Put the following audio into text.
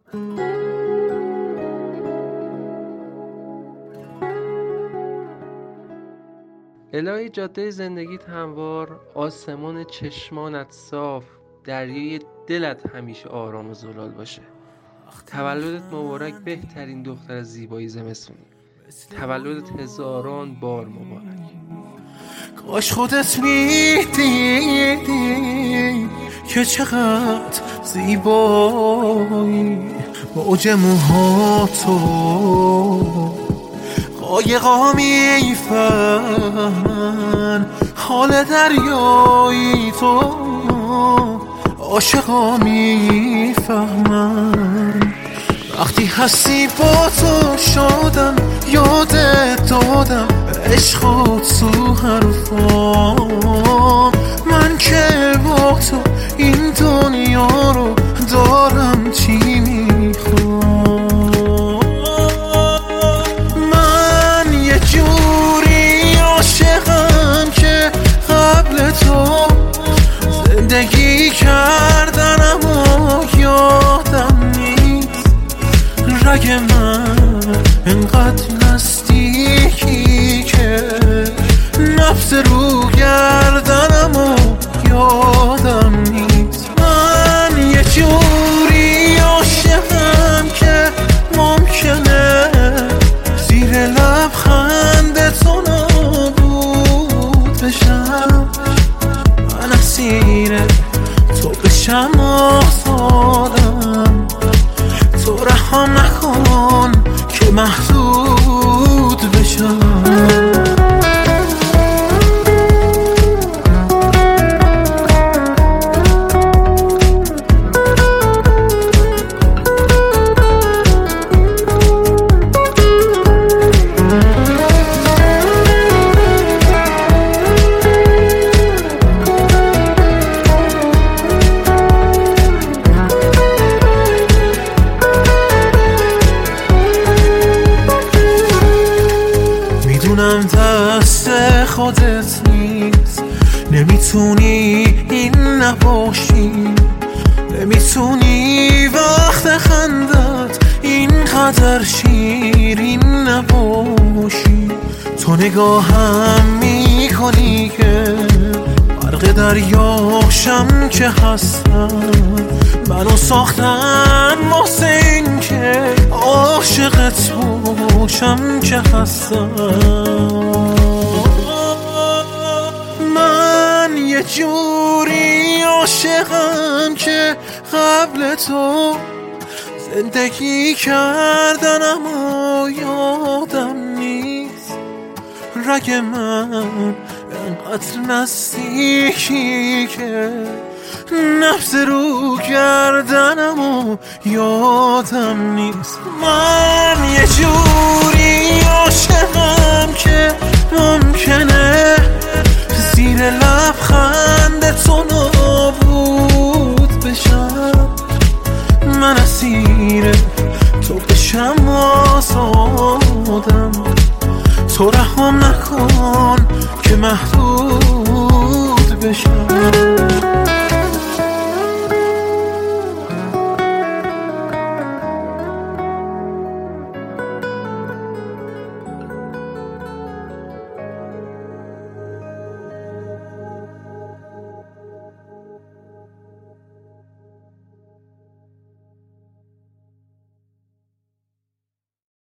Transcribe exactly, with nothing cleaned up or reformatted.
الهی جاده زندگیت هموار، آسمان چشمانت صاف، دریای دلت همیشه آرام و زلال باشه. تولدت مبارک بهترین دختر زیبایی زمستونی. تولدت هزاران بار مبارک. کاش خودت میدیدی که چقدر زیبایی، موج موهاتو قایقا میفهمن، حال دریایی تو عاشقا میفهمن. وقتی هستی با تو شدم، یادت دادم عشقات سو حرفام. من که با تو این دنیا رو دارم چی میخوام. من یه جوری عاشقم که قبل تو زندگی کردن اما یادم نیست. رگ من انقدر نزدیکی که نفس رو گردنم و یادم نیست. من یه جوری عاشقم که ممکنه زیر لبخند تو نابود بشم. من اسیر تو بشم آزادم، تو رحم نکن که محدود بشم. دست خودت نیست، نمیتونی این نباشی، نمیتونی وقت خندت اینقدر شیرین نباشی. تو نگاهم میکنی که غرق دریاشم که هستم. منو ساختن واسه این که عاشقت باشم که هستم. من یه جوری عاشقم که قبل تو زندگی کردن اما یادم نیست. رگ من انقدر نزدیکی که نفس رو گردنم و یادم نیست. من یه جوری عاشقم که ممکنه زیر لبخند تو نابود بشم. من اسیر تو بشم آزادم، تو رحم نکن که محدود بشم.